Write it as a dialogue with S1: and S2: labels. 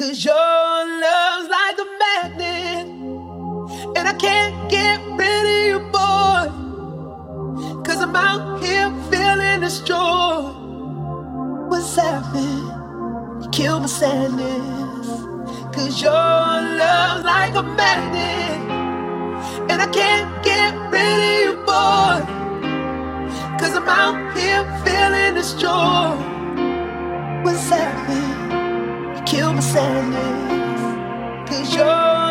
S1: 'Cause your love's like a magnet, and I can't get rid of you, boy. 'Cause I'm out here feeling this joy. What's happening? You kill my sadness. 'Cause your love's like a magnet, and I can't get rid of you, boy. 'Cause I'm out here feeling this joy. What's happening? You kill my sadness. 'Cause you're